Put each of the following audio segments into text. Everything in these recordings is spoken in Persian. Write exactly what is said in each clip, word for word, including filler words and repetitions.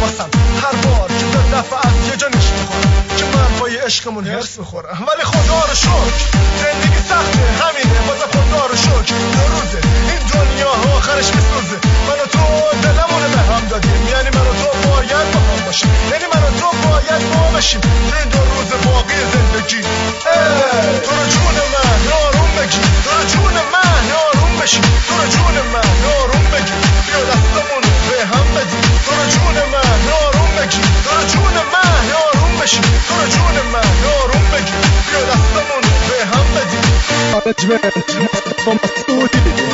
واسم هر بار که به دفعت یه جا نیش میخورم که من با یه عشقمون هرس میخورم. ولی خدا رو شکر زندگی سخته همینه، بازم خدا رو شکر دو روزه این دنیا آخرش میسوزه. من و تو دلمونه به هم دادیم، یعنی من و تو باید با هم باشیم، یعنی من و تو باید با بشیم تو این دو روز باقی زندگی. تو رو جون من آروم بگی، تو رو جون من آروم بشیم، تو رو جون من آروم بگی، بیا دستمون به هم بدیم. تو رو جون من آروم بگی، تو رو جون من آروم بشیم، تو رو جون من آروم بگی، بیا دستمون به هم بدیم. مصطفی مسعودی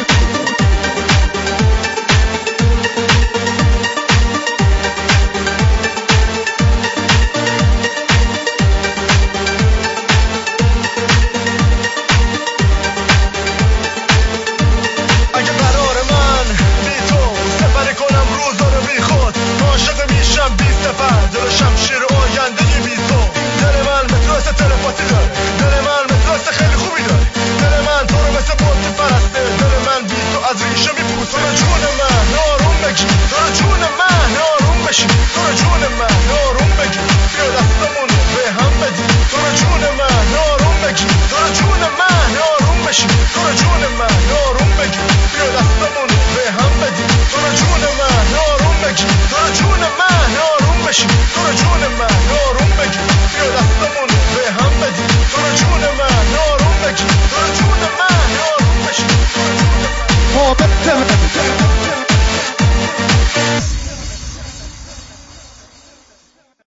دل شمشیر آینده بی تو. دل من مثل مثل تلپاتی داره، دل من مثل مثل خیلی خوبی داره، دل من تو رو مثل بوتی پرسته، دل من بی تو از ریشه میپوسه. تو رو جون من آروم بگی، تو رو جون من آروم بشی، تو رو جون من آروم بگی، بیا دستمون به هم بدیم. تو رو جون من آروم بگی، تو رو جون من آروم بشی، تو رو جون من آروم بگی، بیا دستمون به هم بدیم. تو رو جون من آروم بگی، تو رو جون من آروم بشی،